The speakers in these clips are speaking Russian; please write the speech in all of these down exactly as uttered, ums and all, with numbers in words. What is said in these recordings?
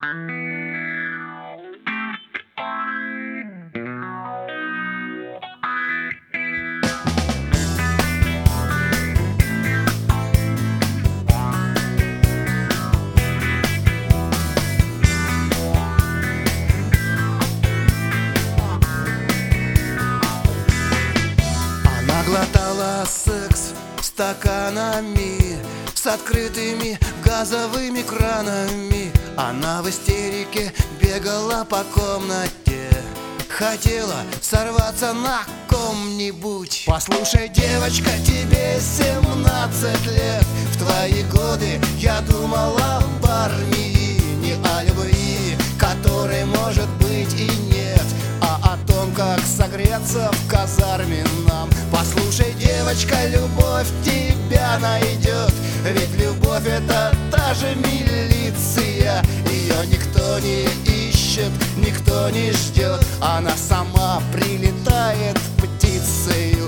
Она глотала секс стаканами с открытыми газовыми кранами. Она в истерике бегала по комнате, хотела сорваться на ком-нибудь. Послушай, девочка, тебе семнадцать лет. В твои годы я думала об армии, не о любви, которой может быть и нет, а о том, как согреться в казарме нам. Послушай, девочка, любовь тебя найдет, ведь любовь — это та же милиция. Ее никто не ищет, никто не ждет, она сама прилетает птицею.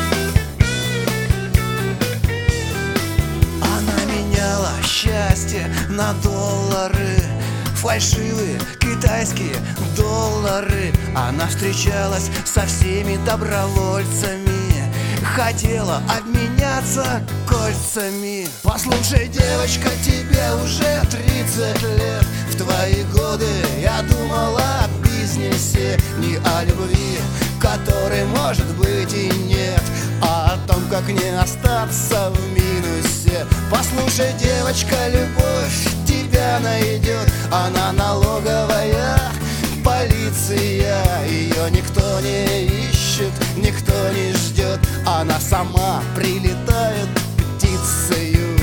Она меняла счастье на доллары, фальшивые китайские доллары. Она встречалась со всеми добровольцами, хотела обменяться кольцами. Послушай, девочка, тебе уже тридцать лет. В твои годы я думала о бизнесе, не о любви, которой может быть и нет, а о том, как не остаться в минусе. Послушай, девочка, любовь тебя найдет, она налоговая полиция. Ее никто не ищет, никто не ждет, она сама прилетает птицею.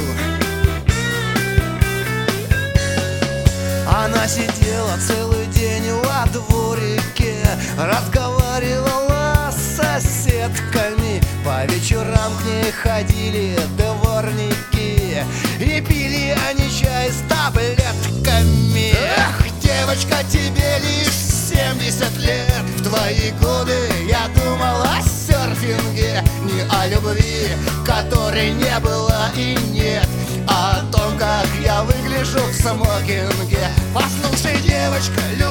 Она сидела целый день во дворике, разговаривала с соседками. По вечерам к ней ходили дворники, и пили они чай с таблетками. Эх, девочка, тебе лишь семьдесят лет. В твои годы я думал о серфинге, не о любви, которой не было и нет, а о том, как я выгляжу в смокинге. Послушай, девочка,